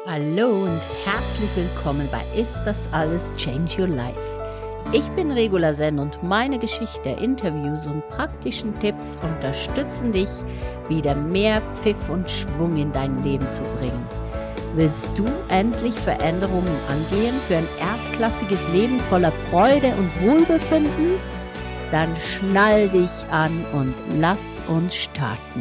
Hallo und herzlich willkommen bei Ist das alles Change Your Life? Ich bin Regula Sen und meine Geschichte, Interviews und praktischen Tipps unterstützen dich, wieder mehr Pfiff und Schwung in dein Leben zu bringen. Willst du endlich Veränderungen angehen für ein erstklassiges Leben voller Freude und Wohlbefinden? Dann schnall dich an und lass uns starten.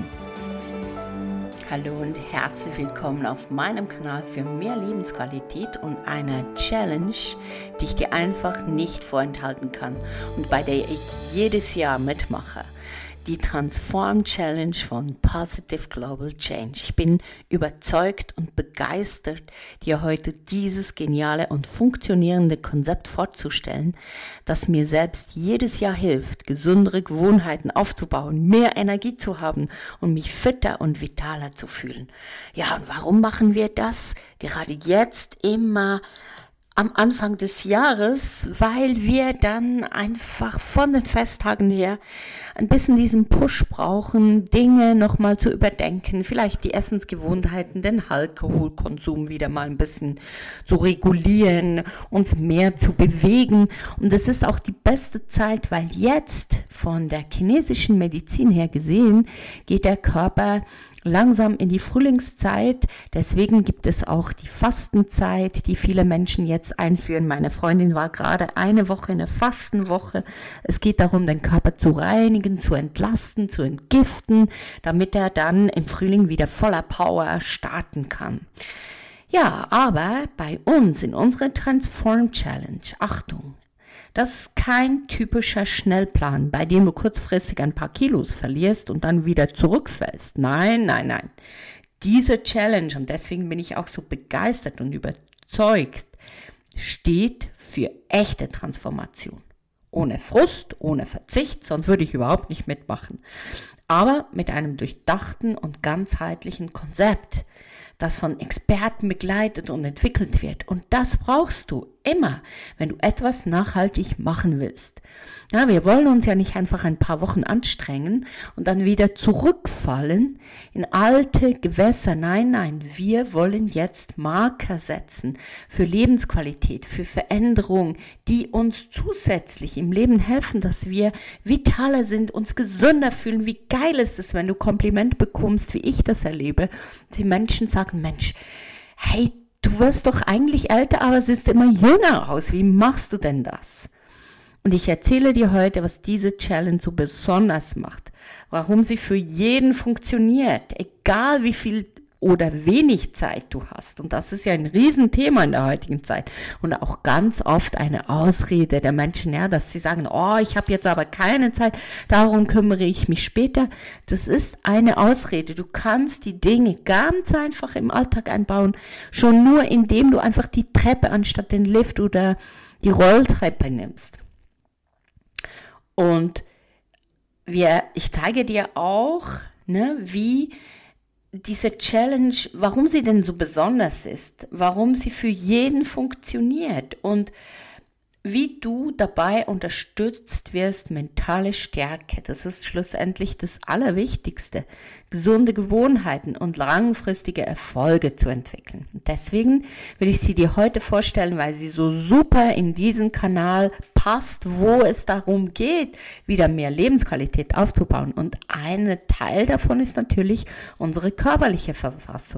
Hallo und herzlich willkommen auf meinem Kanal für mehr Lebensqualität und einer Challenge, die ich dir einfach nicht vorenthalten kann und bei der ich jedes Jahr mitmache. Die Transform Challenge von Positive Global Change. Ich bin überzeugt und begeistert, dir heute dieses geniale und funktionierende Konzept vorzustellen, das mir selbst jedes Jahr hilft, gesündere Gewohnheiten aufzubauen, mehr Energie zu haben und mich fitter und vitaler zu fühlen. Ja, und warum machen wir das? Gerade jetzt immer am Anfang des Jahres, weil wir dann einfach von den Festtagen her ein bisschen diesen Push brauchen, Dinge nochmal zu überdenken, vielleicht die Essensgewohnheiten, den Alkoholkonsum wieder mal ein bisschen zu regulieren, uns mehr zu bewegen. Und es ist auch die beste Zeit, weil jetzt von der chinesischen Medizin her gesehen, geht der Körper langsam in die Frühlingszeit. Deswegen gibt es auch die Fastenzeit, die viele Menschen jetzt einführen. Meine Freundin war gerade eine Woche in der Fastenwoche. Es geht darum, den Körper zu reinigen, zu entlasten, zu entgiften, damit er dann im Frühling wieder voller Power starten kann. Ja, aber bei uns in unserer Transform Challenge, Achtung, das ist kein typischer Schnellplan, bei dem du kurzfristig ein paar Kilos verlierst und dann wieder zurückfällst. Nein. Diese Challenge, und deswegen bin ich auch so begeistert und überzeugt, steht für echte Transformation. Ohne Frust, ohne Verzicht, sonst würde ich überhaupt nicht mitmachen. Aber mit einem durchdachten und ganzheitlichen Konzept, das von Experten begleitet und entwickelt wird. Und das brauchst du immer, wenn du etwas nachhaltig machen willst. Ja, wir wollen uns ja nicht einfach ein paar Wochen anstrengen und dann wieder zurückfallen in alte Gewässer. Nein, wir wollen jetzt Marker setzen für Lebensqualität, für Veränderung, die uns zusätzlich im Leben helfen, dass wir vitaler sind, uns gesünder fühlen. Wie geil ist es, wenn du Kompliment bekommst, wie ich das erlebe. Die Menschen sagen, Mensch, hey, du wirst doch eigentlich älter, aber siehst immer jünger aus. Wie machst du denn das? Und ich erzähle dir heute, was diese Challenge so besonders macht, warum sie für jeden funktioniert, egal wie viel oder wenig Zeit du hast. Und das ist ja ein Riesenthema in der heutigen Zeit und auch ganz oft eine Ausrede der Menschen, ja, dass sie sagen, oh, ich habe jetzt aber keine Zeit, darum kümmere ich mich später. Das ist eine Ausrede. Du kannst die Dinge ganz einfach im Alltag einbauen, schon nur indem du einfach die Treppe anstatt den Lift oder die Rolltreppe nimmst. Und ich zeige dir auch, wie diese Challenge, warum sie denn so besonders ist, warum sie für jeden funktioniert und wie du dabei unterstützt wirst, mentale Stärke. Das ist schlussendlich das Allerwichtigste, gesunde Gewohnheiten und langfristige Erfolge zu entwickeln. Und deswegen will ich sie dir heute vorstellen, weil sie so super in diesen Kanal passt, wo es darum geht, wieder mehr Lebensqualität aufzubauen. Und ein Teil davon ist natürlich unsere körperliche Verfassung.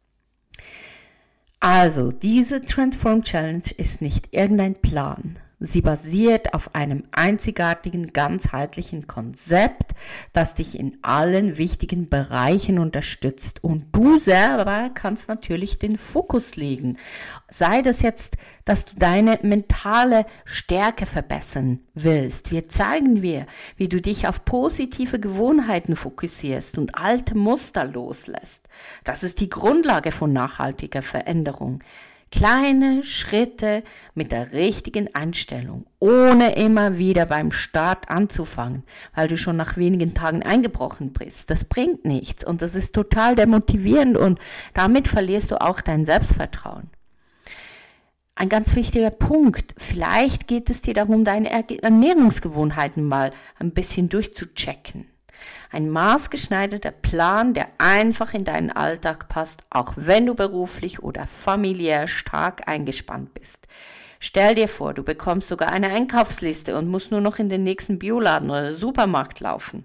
Also, diese Transform Challenge ist nicht irgendein Plan. Sie basiert auf einem einzigartigen, ganzheitlichen Konzept, das dich in allen wichtigen Bereichen unterstützt. Und du selber kannst natürlich den Fokus legen. Sei das jetzt, dass du deine mentale Stärke verbessern willst. Wir zeigen dir, wie du dich auf positive Gewohnheiten fokussierst und alte Muster loslässt. Das ist die Grundlage von nachhaltiger Veränderung. Kleine Schritte mit der richtigen Einstellung, ohne immer wieder beim Start anzufangen, weil du schon nach wenigen Tagen eingebrochen bist. Das bringt nichts und das ist total demotivierend und damit verlierst du auch dein Selbstvertrauen. Ein ganz wichtiger Punkt, vielleicht geht es dir darum, deine Ernährungsgewohnheiten mal ein bisschen durchzuchecken. Ein maßgeschneiderter Plan, der einfach in deinen Alltag passt, auch wenn du beruflich oder familiär stark eingespannt bist. Stell dir vor, du bekommst sogar eine Einkaufsliste und musst nur noch in den nächsten Bioladen oder Supermarkt laufen.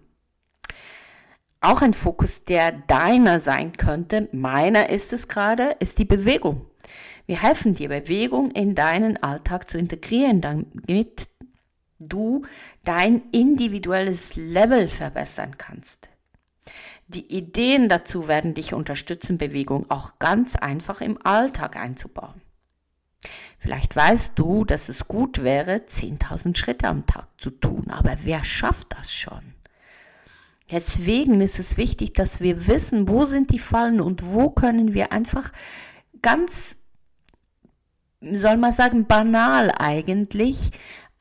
Auch ein Fokus, der deiner sein könnte, meiner ist es gerade, ist die Bewegung. Wir helfen dir, Bewegung in deinen Alltag zu integrieren, damit du dein individuelles Level verbessern kannst. Die Ideen dazu werden dich unterstützen, Bewegung auch ganz einfach im Alltag einzubauen. Vielleicht weißt du, dass es gut wäre, 10.000 Schritte am Tag zu tun, aber wer schafft das schon? Deswegen ist es wichtig, dass wir wissen, wo sind die Fallen und wo können wir einfach ganz, soll man sagen, banal eigentlich,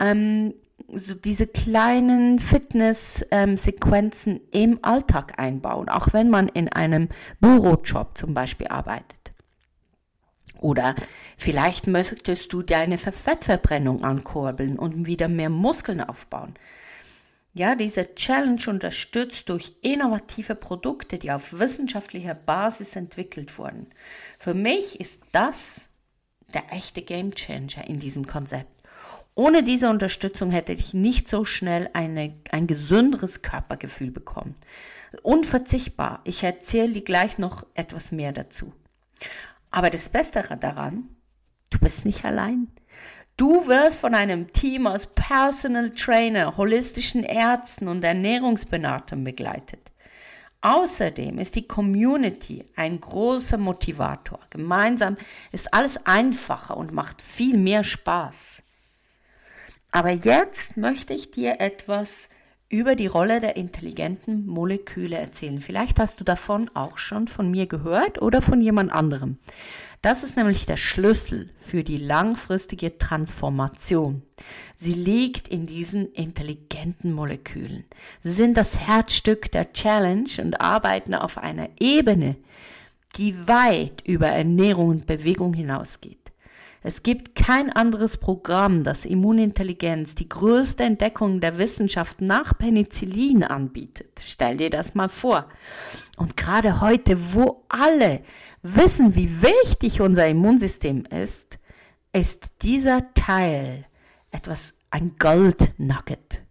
so diese kleinen Fitness-Sequenzen im Alltag einbauen, auch wenn man in einem Bürojob zum Beispiel arbeitet. Oder vielleicht möchtest du deine Fettverbrennung ankurbeln und wieder mehr Muskeln aufbauen. Ja, diese Challenge unterstützt durch innovative Produkte, die auf wissenschaftlicher Basis entwickelt wurden. Für mich ist das der echte Gamechanger in diesem Konzept. Ohne diese Unterstützung hätte ich nicht so schnell ein gesünderes Körpergefühl bekommen. Unverzichtbar. Ich erzähle dir gleich noch etwas mehr dazu. Aber das Beste daran, du bist nicht allein. Du wirst von einem Team aus Personal Trainer, holistischen Ärzten und Ernährungsberatern begleitet. Außerdem ist die Community ein großer Motivator. Gemeinsam ist alles einfacher und macht viel mehr Spaß. Aber jetzt möchte ich dir etwas über die Rolle der intelligenten Moleküle erzählen. Vielleicht hast du davon auch schon von mir gehört oder von jemand anderem. Das ist nämlich der Schlüssel für die langfristige Transformation. Sie liegt in diesen intelligenten Molekülen. Sie sind das Herzstück der Challenge und arbeiten auf einer Ebene, die weit über Ernährung und Bewegung hinausgeht. Es gibt kein anderes Programm, das Immunintelligenz, die größte Entdeckung der Wissenschaft nach Penicillin anbietet. Stell dir das mal vor. Und gerade heute, wo alle wissen, wie wichtig unser Immunsystem ist dieser Teil ein Gold Nugget.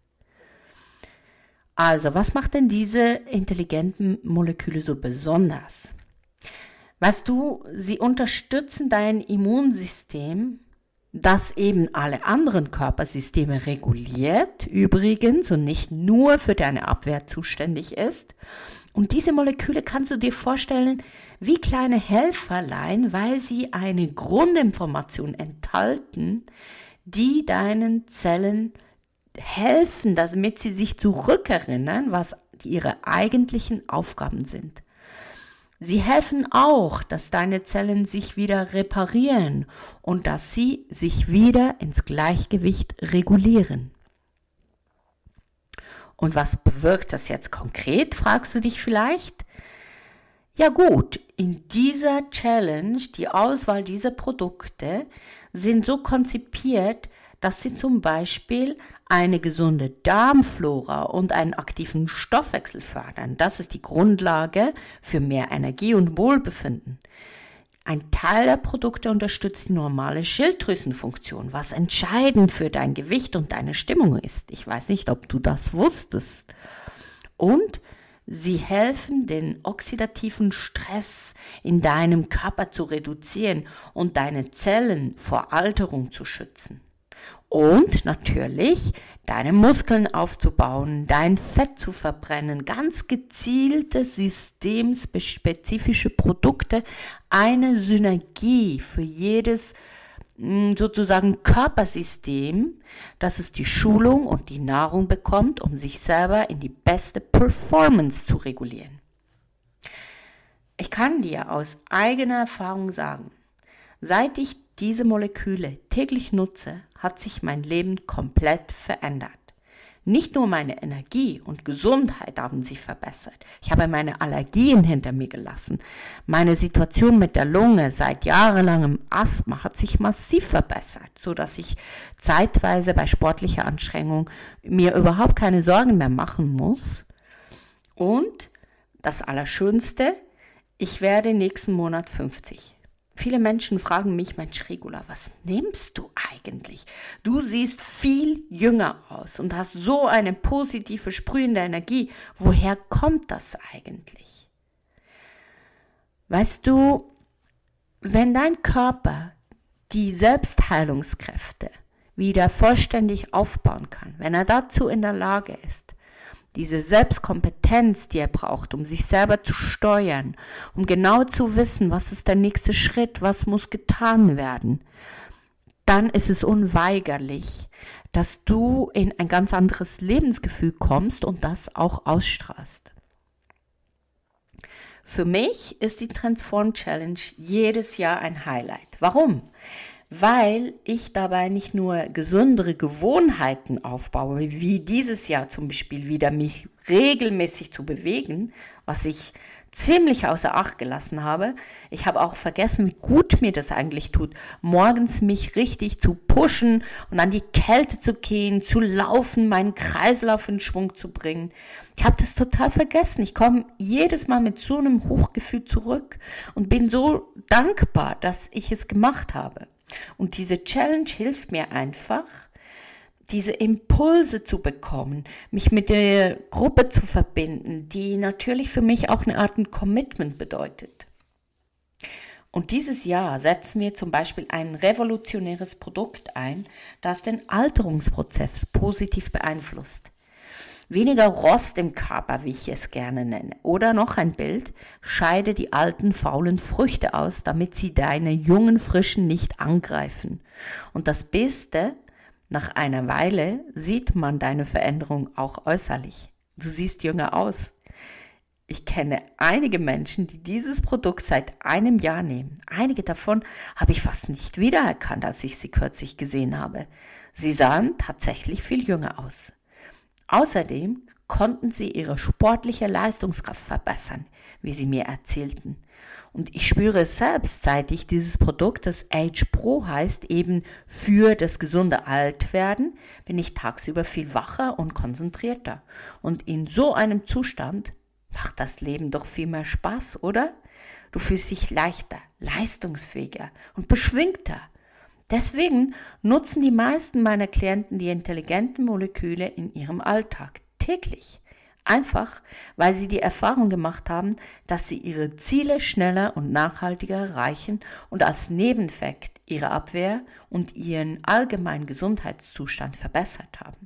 Also, was macht denn diese intelligenten Moleküle so besonders? Weißt du, sie unterstützen dein Immunsystem, das eben alle anderen Körpersysteme reguliert, übrigens, und nicht nur für deine Abwehr zuständig ist. Und diese Moleküle kannst du dir vorstellen wie kleine Helferlein, weil sie eine Grundinformation enthalten, die deinen Zellen helfen, damit sie sich zurückerinnern, was ihre eigentlichen Aufgaben sind. Sie helfen auch, dass deine Zellen sich wieder reparieren und dass sie sich wieder ins Gleichgewicht regulieren. Und was bewirkt das jetzt konkret, fragst du dich vielleicht? Ja gut, in dieser Challenge, die Auswahl dieser Produkte sind so konzipiert, dass sie zum Beispiel eine gesunde Darmflora und einen aktiven Stoffwechsel fördern. Das ist die Grundlage für mehr Energie und Wohlbefinden. Ein Teil der Produkte unterstützt die normale Schilddrüsenfunktion, was entscheidend für dein Gewicht und deine Stimmung ist. Ich weiß nicht, ob du das wusstest. Und sie helfen, den oxidativen Stress in deinem Körper zu reduzieren und deine Zellen vor Alterung zu schützen. Und natürlich deine Muskeln aufzubauen, dein Fett zu verbrennen, ganz gezielte systemspezifische Produkte, eine Synergie für jedes sozusagen Körpersystem, dass es die Schulung und die Nahrung bekommt, um sich selber in die beste Performance zu regulieren. Ich kann dir aus eigener Erfahrung sagen, seit ich diese Moleküle täglich nutze, hat sich mein Leben komplett verändert. Nicht nur meine Energie und Gesundheit haben sich verbessert. Ich habe meine Allergien hinter mir gelassen. Meine Situation mit der Lunge seit jahrelangem Asthma hat sich massiv verbessert, sodass ich zeitweise bei sportlicher Anstrengung mir überhaupt keine Sorgen mehr machen muss. Und das Allerschönste, ich werde nächsten Monat 50. Viele Menschen fragen mich, Mensch Regula, was nimmst du eigentlich? Du siehst viel jünger aus und hast so eine positive, sprühende Energie. Woher kommt das eigentlich? Weißt du, wenn dein Körper die Selbstheilungskräfte wieder vollständig aufbauen kann, wenn er dazu in der Lage ist, diese Selbstkompetenz, die er braucht, um sich selber zu steuern, um genau zu wissen, was ist der nächste Schritt, was muss getan werden, dann ist es unweigerlich, dass du in ein ganz anderes Lebensgefühl kommst und das auch ausstrahlst. Für mich ist die Transform Challenge jedes Jahr ein Highlight. Warum? Weil ich dabei nicht nur gesündere Gewohnheiten aufbaue, wie dieses Jahr zum Beispiel wieder mich regelmäßig zu bewegen, was ich ziemlich außer Acht gelassen habe. Ich habe auch vergessen, wie gut mir das eigentlich tut, morgens mich richtig zu pushen und an die Kälte zu gehen, zu laufen, meinen Kreislauf in Schwung zu bringen. Ich habe das total vergessen. Ich komme jedes Mal mit so einem Hochgefühl zurück und bin so dankbar, dass ich es gemacht habe. Und diese Challenge hilft mir einfach, diese Impulse zu bekommen, mich mit der Gruppe zu verbinden, die natürlich für mich auch eine Art ein Commitment bedeutet. Und dieses Jahr setzen wir zum Beispiel ein revolutionäres Produkt ein, das den Alterungsprozess positiv beeinflusst. Weniger Rost im Körper, wie ich es gerne nenne. Oder noch ein Bild, scheide die alten, faulen Früchte aus, damit sie deine jungen, frischen nicht angreifen. Und das Beste, nach einer Weile sieht man deine Veränderung auch äußerlich. Du siehst jünger aus. Ich kenne einige Menschen, die dieses Produkt seit einem Jahr nehmen. Einige davon habe ich fast nicht wiedererkannt, als ich sie kürzlich gesehen habe. Sie sahen tatsächlich viel jünger aus. Außerdem konnten sie ihre sportliche Leistungskraft verbessern, wie sie mir erzählten. Und ich spüre es selbst, seit ich dieses Produkt, das Age Pro heißt, eben für das gesunde Altwerden, bin ich tagsüber viel wacher und konzentrierter. Und in so einem Zustand macht das Leben doch viel mehr Spaß, oder? Du fühlst dich leichter, leistungsfähiger und beschwingter. Deswegen nutzen die meisten meiner Klienten die intelligenten Moleküle in ihrem Alltag täglich. Einfach, weil sie die Erfahrung gemacht haben, dass sie ihre Ziele schneller und nachhaltiger erreichen und als Nebeneffekt ihre Abwehr und ihren allgemeinen Gesundheitszustand verbessert haben.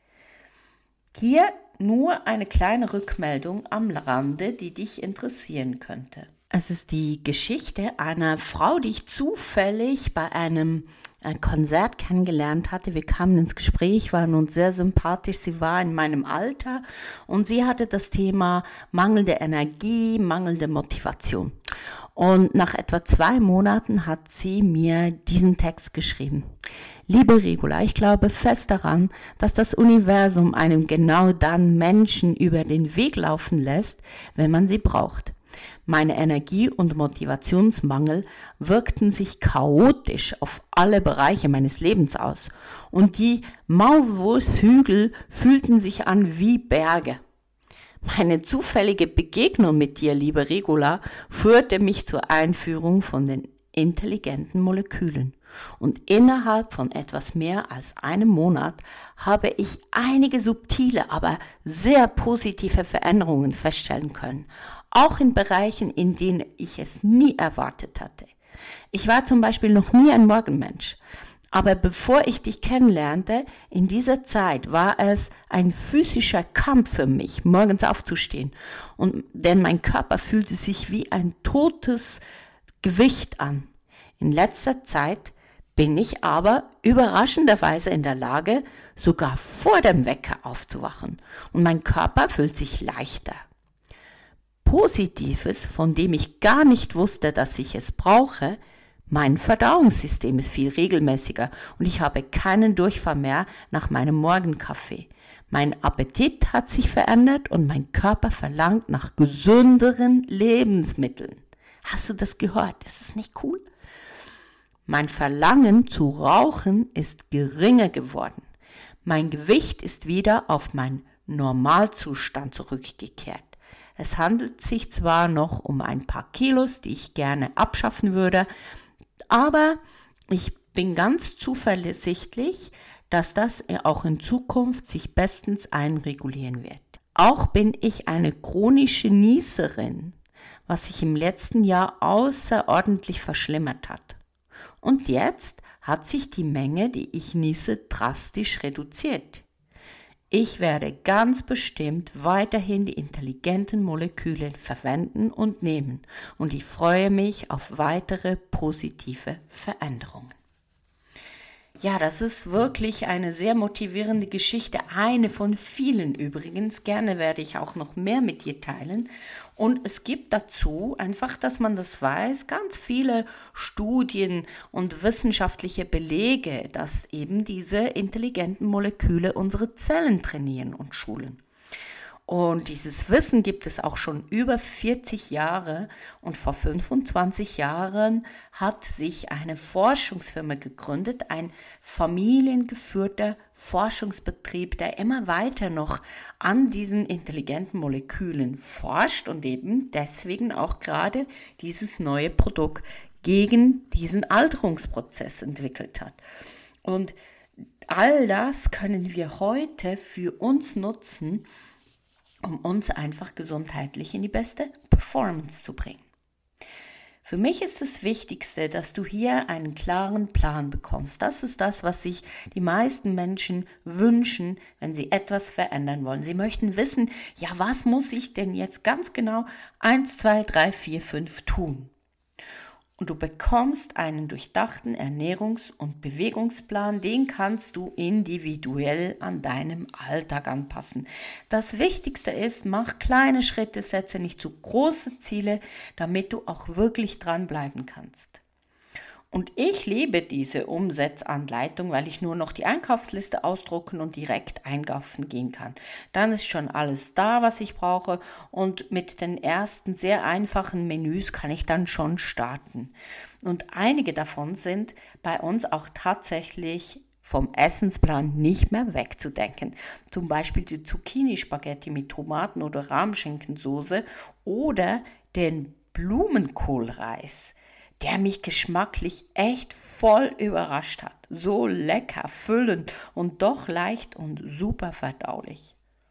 Hier nur eine kleine Rückmeldung am Rande, die dich interessieren könnte. Es ist die Geschichte einer Frau, die ich zufällig bei einem Konzert kennengelernt hatte. Wir kamen ins Gespräch, waren uns sehr sympathisch. Sie war in meinem Alter und sie hatte das Thema mangelnde Energie, mangelnde Motivation. Und nach etwa 2 Monaten hat sie mir diesen Text geschrieben. Liebe Regula, ich glaube fest daran, dass das Universum einem genau dann Menschen über den Weg laufen lässt, wenn man sie braucht. Meine Energie- und Motivationsmangel wirkten sich chaotisch auf alle Bereiche meines Lebens aus und die Maulwurfshügel fühlten sich an wie Berge. Meine zufällige Begegnung mit dir, liebe Regula, führte mich zur Einführung von den intelligenten Molekülen. Und innerhalb von etwas mehr als einem Monat habe ich einige subtile, aber sehr positive Veränderungen feststellen können. Auch in Bereichen, in denen ich es nie erwartet hatte. Ich war zum Beispiel noch nie ein Morgenmensch. Aber bevor ich dich kennenlernte, in dieser Zeit war es ein physischer Kampf für mich, morgens aufzustehen. Denn mein Körper fühlte sich wie ein totes Gewicht an. In letzter Zeit bin ich aber überraschenderweise in der Lage, sogar vor dem Wecker aufzuwachen. Und mein Körper fühlt sich leichter. Positives, von dem ich gar nicht wusste, dass ich es brauche, mein Verdauungssystem ist viel regelmäßiger und ich habe keinen Durchfall mehr nach meinem Morgenkaffee. Mein Appetit hat sich verändert und mein Körper verlangt nach gesünderen Lebensmitteln. Hast du das gehört? Ist das nicht cool? Mein Verlangen zu rauchen ist geringer geworden. Mein Gewicht ist wieder auf meinen Normalzustand zurückgekehrt. Es handelt sich zwar noch um ein paar Kilos, die ich gerne abschaffen würde, aber ich bin ganz zuversichtlich, dass das auch in Zukunft sich bestens einregulieren wird. Auch bin ich eine chronische Nießerin, was sich im letzten Jahr außerordentlich verschlimmert hat. Und jetzt hat sich die Menge, die ich niese, drastisch reduziert. Ich werde ganz bestimmt weiterhin die intelligenten Moleküle verwenden und nehmen und ich freue mich auf weitere positive Veränderungen. Ja, das ist wirklich eine sehr motivierende Geschichte, eine von vielen übrigens. Gerne werde ich auch noch mehr mit dir teilen. Und es gibt dazu, einfach, dass man das weiß, ganz viele Studien und wissenschaftliche Belege, dass eben diese intelligenten Moleküle unsere Zellen trainieren und schulen. Und dieses Wissen gibt es auch schon über 40 Jahre und vor 25 Jahren hat sich eine Forschungsfirma gegründet, ein familiengeführter Forschungsbetrieb, der immer weiter noch an diesen intelligenten Molekülen forscht und eben deswegen auch gerade dieses neue Produkt gegen diesen Alterungsprozess entwickelt hat. Und all das können wir heute für uns nutzen, um uns einfach gesundheitlich in die beste Performance zu bringen. Für mich ist das Wichtigste, dass du hier einen klaren Plan bekommst. Das ist das, was sich die meisten Menschen wünschen, wenn sie etwas verändern wollen. Sie möchten wissen, ja, was muss ich denn jetzt ganz genau 1, 2, 3, 4, 5 tun? Und du bekommst einen durchdachten Ernährungs- und Bewegungsplan, den kannst du individuell an deinem Alltag anpassen. Das Wichtigste ist, mach kleine Schritte, setze nicht zu große Ziele, damit du auch wirklich dranbleiben kannst. Und ich liebe diese Umsetzanleitung, weil ich nur noch die Einkaufsliste ausdrucken und direkt einkaufen gehen kann. Dann ist schon alles da, was ich brauche und mit den ersten sehr einfachen Menüs kann ich dann schon starten. Und einige davon sind bei uns auch tatsächlich vom Essensplan nicht mehr wegzudenken. Zum Beispiel die Zucchini-Spaghetti mit Tomaten oder Rahmschinkensoße oder den Blumenkohlreis, der mich geschmacklich echt voll überrascht hat. So lecker, füllend und doch leicht und super verdaulich.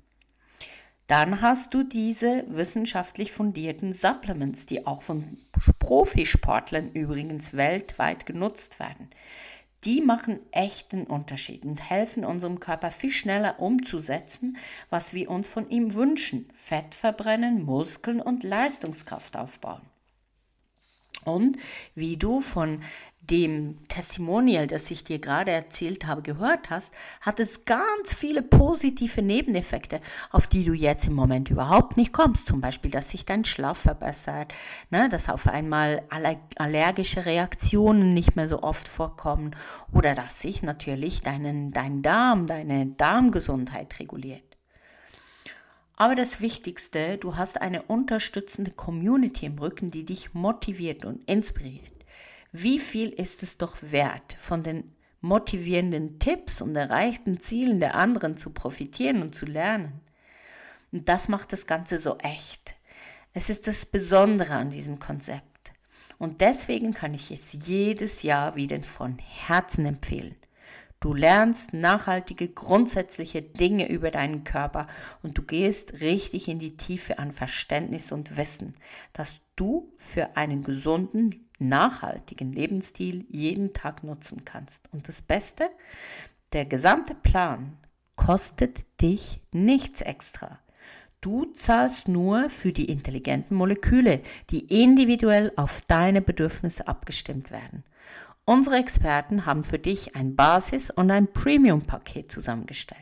Dann hast du diese wissenschaftlich fundierten Supplements, die auch von Profisportlern übrigens weltweit genutzt werden. Die machen echten Unterschied und helfen unserem Körper viel schneller umzusetzen, was wir uns von ihm wünschen. Fett verbrennen, Muskeln und Leistungskraft aufbauen. Und wie du von dem Testimonial, das ich dir gerade erzählt habe, gehört hast, hat es ganz viele positive Nebeneffekte, auf die du jetzt im Moment überhaupt nicht kommst. Zum Beispiel, dass sich dein Schlaf verbessert, dass auf einmal allergische Reaktionen nicht mehr so oft vorkommen oder dass sich natürlich deine Darmgesundheit reguliert. Aber das Wichtigste, du hast eine unterstützende Community im Rücken, die dich motiviert und inspiriert. Wie viel ist es doch wert, von den motivierenden Tipps und erreichten Zielen der anderen zu profitieren und zu lernen? Und das macht das Ganze so echt. Es ist das Besondere an diesem Konzept. Und deswegen kann ich es jedes Jahr wieder von Herzen empfehlen. Du lernst nachhaltige, grundsätzliche Dinge über deinen Körper und du gehst richtig in die Tiefe an Verständnis und Wissen, das du für einen gesunden, nachhaltigen Lebensstil jeden Tag nutzen kannst. Und das Beste, der gesamte Plan kostet dich nichts extra. Du zahlst nur für die intelligenten Moleküle, die individuell auf deine Bedürfnisse abgestimmt werden. Unsere Experten haben für dich ein Basis- und ein Premium-Paket zusammengestellt.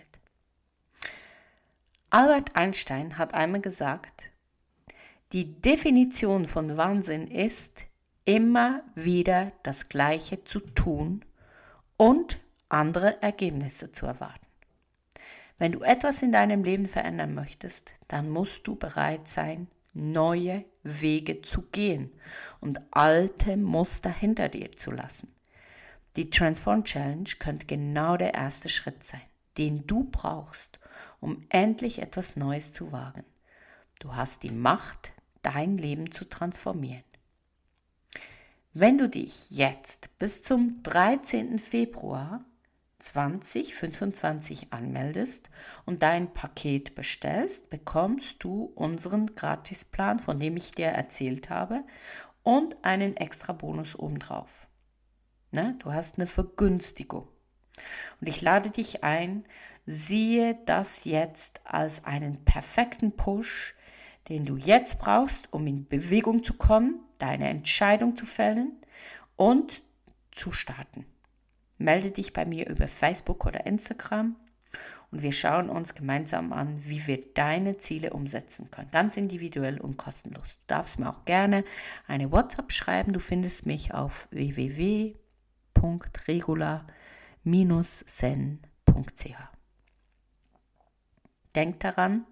Albert Einstein hat einmal gesagt, die Definition von Wahnsinn ist, immer wieder das Gleiche zu tun und andere Ergebnisse zu erwarten. Wenn du etwas in deinem Leben verändern möchtest, dann musst du bereit sein, neue Wege zu gehen und alte Muster hinter dir zu lassen. Die Transform Challenge könnte genau der erste Schritt sein, den du brauchst, um endlich etwas Neues zu wagen. Du hast die Macht, dein Leben zu transformieren. Wenn du dich jetzt bis zum 13. Februar 2025 anmeldest und dein Paket bestellst, bekommst du unseren Gratisplan, von dem ich dir erzählt habe, und einen extra Bonus obendrauf. Du hast eine Vergünstigung. Und ich lade dich ein, siehe das jetzt als einen perfekten Push, den du jetzt brauchst, um in Bewegung zu kommen, deine Entscheidung zu fällen und zu starten. Melde dich bei mir über Facebook oder Instagram und wir schauen uns gemeinsam an, wie wir deine Ziele umsetzen können. Ganz individuell und kostenlos. Du darfst mir auch gerne eine WhatsApp schreiben. Du findest mich auf www.regula-zen.ch. Denk daran,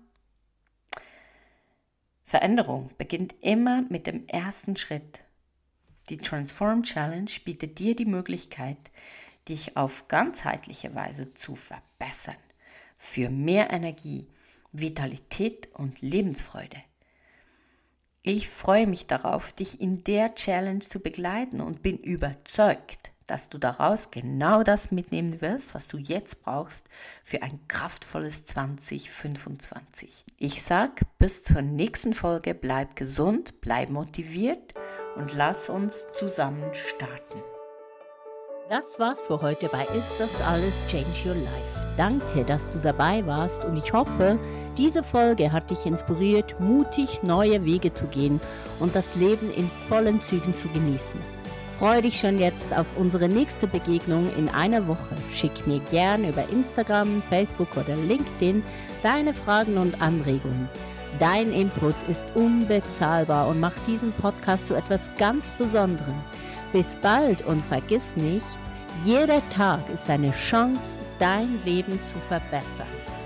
Veränderung beginnt immer mit dem ersten Schritt. Die Transform Challenge bietet dir die Möglichkeit, dich auf ganzheitliche Weise zu verbessern, für mehr Energie, Vitalität und Lebensfreude. Ich freue mich darauf, dich in der Challenge zu begleiten und bin überzeugt, dass du daraus genau das mitnehmen wirst, was du jetzt brauchst für ein kraftvolles 2025. Ich sag bis zur nächsten Folge, bleib gesund, bleib motiviert und lass uns zusammen starten. Das war's für heute bei Ist das alles Change Your Life. Danke, dass du dabei warst und ich hoffe, diese Folge hat dich inspiriert, mutig neue Wege zu gehen und das Leben in vollen Zügen zu genießen. Freue dich schon jetzt auf unsere nächste Begegnung in einer Woche. Schick mir gerne über Instagram, Facebook oder LinkedIn deine Fragen und Anregungen. Dein Input ist unbezahlbar und macht diesen Podcast zu etwas ganz Besonderem. Bis bald und vergiss nicht, jeder Tag ist eine Chance, dein Leben zu verbessern.